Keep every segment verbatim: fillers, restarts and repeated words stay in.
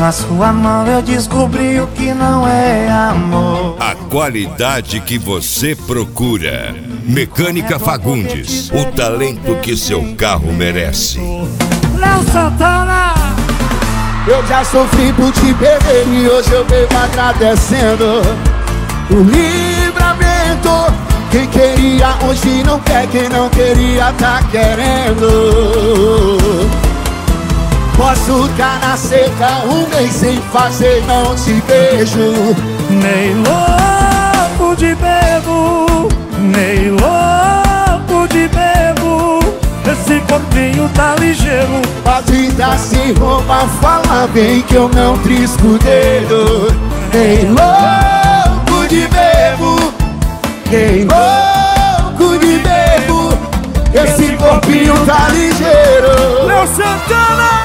Na sua mão eu descobri o que não é amor. A qualidade que você procura. Mecânica Fagundes, o talento que seu carro merece. Léo Santana. Eu já sofri por te perder e hoje eu venho agradecendo o livramento. Quem queria hoje não quer, quem não queria tá querendo. Posso tá na seca um mês sem fazer, não te beijo. Nem louco de bebo, nem louco de bebo. Esse corpinho tá ligeiro. A vida sem roupa, fala bem que eu não trisco o dedo. Nem louco de bebo, nem louco de bebo. Esse corpinho tá ligeiro. Léo Santana.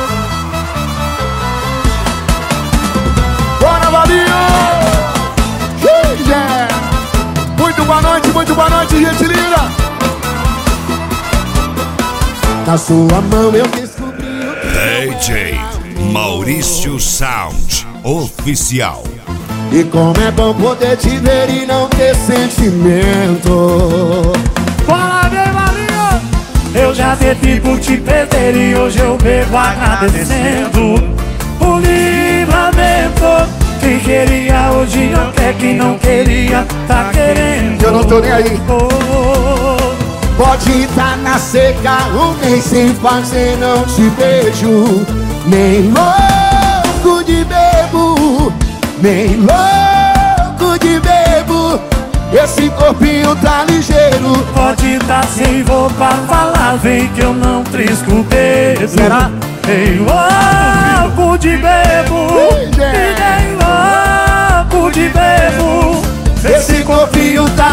Bora, Valinho! Yeah. Muito boa noite, muito boa noite, gente linda! Na sua mão eu descobri o que D J Maurício Sound Oficial. E como é bom poder te ver e não ter sentimento. Bora, meu Valinho. Eu já tentei por te perder e hoje eu bebo agradecendo o livramento. Quem queria hoje não quer, quem não queria tá querendo. Eu não tô nem aí. Pode tá na seca um mês sem fazer, não te beijo. Nem louco de bebo, nem louco de bebo. Esse corpinho tá ligeiro. Pode tá sem roupa, falar vem que eu não trisco o dedo. Será? Nem louco de bebo, e nem louco de bebo. Esse corpinho tá